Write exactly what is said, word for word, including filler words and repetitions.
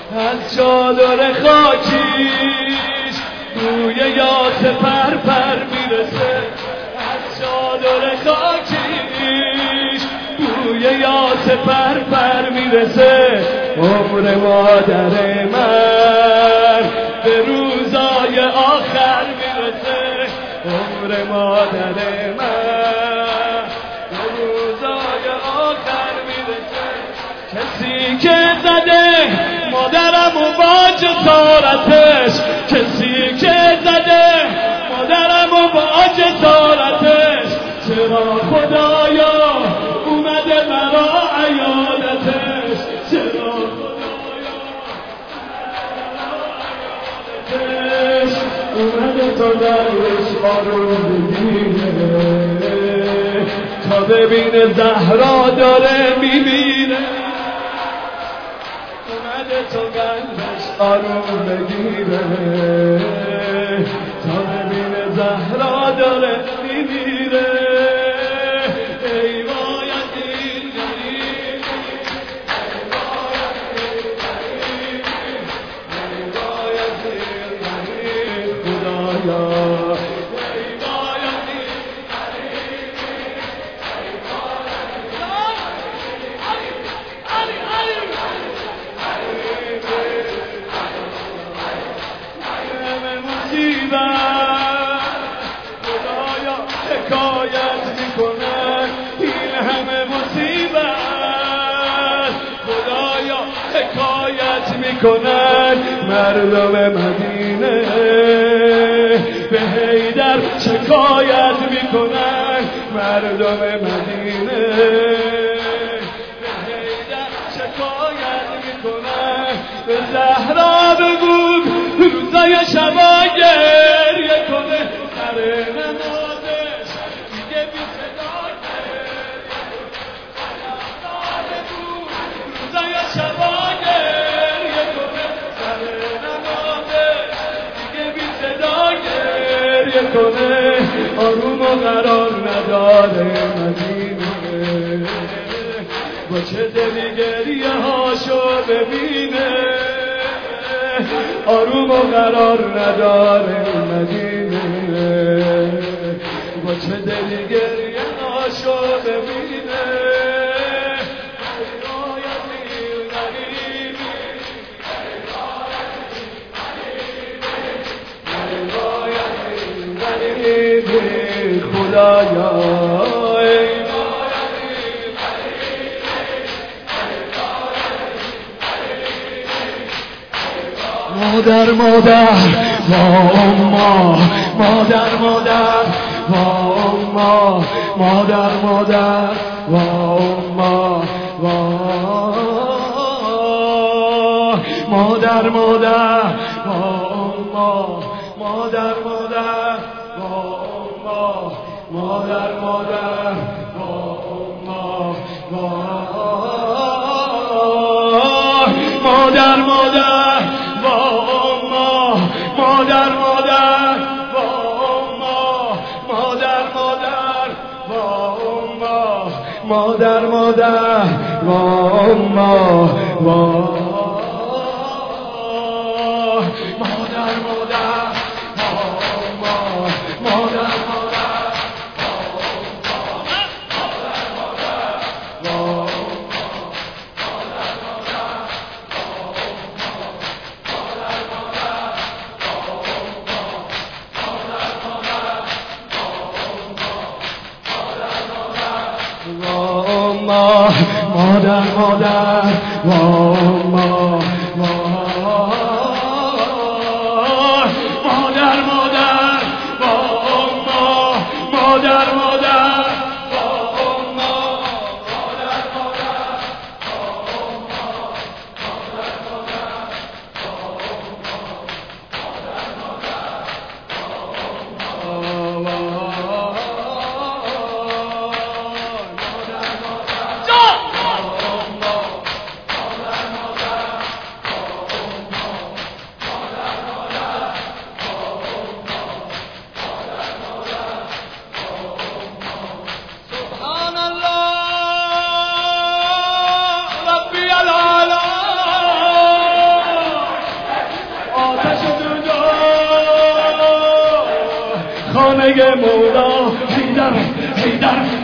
از چادر خاکیش بوی یاس پر پر میرسه، از چادر خاکیش بوی یاس پر پر میرسه. عمر مادر من به روزای آخر میرسه، عمر مادر من به روزای آخر میرسه. کسی که زده مادرم و با جسارتش، کسی که زده مادرم و با جسارتش، چرا خدایا اومده برا عیادتش، چرا خدایا عیادتش اومده تا درش آروم بگیره، تا ببینه زهرا داره میمیره، اومده تا قلبش آروم بگیره، تا ببینه زهرا داره میمیره. ای وای از این غریب، ای وای از این غریب، ای وای از این غریب خدایا، ای وای از این غریب، ای وای از این خدایا حکایت میکنن این همه مصیبت، خدایا حکایت میکنن مردم مدینه، به حیدر شکایت میکنن مردم مدینه، به حیدر شکایت میکنن. به زهرا بگو روزای شبا گریه کنه، سر نمازش دیگه بی صدا گریه کنه، روزای شبا گریه کنه، سر نمازش دیگه بی صدا گریه کنه. آروم و قرار نداره مدینه، با چه دلی گریه هاشو ببینه، آروم و قرار نداره مدینه، با چه دلی گریه هاشو ببینه. خدایا مادر مادر با اما، مادر مادر با اما، مادر مادر با اما، مادر مادر با اما، مادر مادر با اما، مادر مادر با اما، مادر مادر مادر مادر مادر مادر و اما و مادر مادر مادر مادر مادر و ما مادر مادر و ما مادر مادر ترانه مولا حیدر حیدر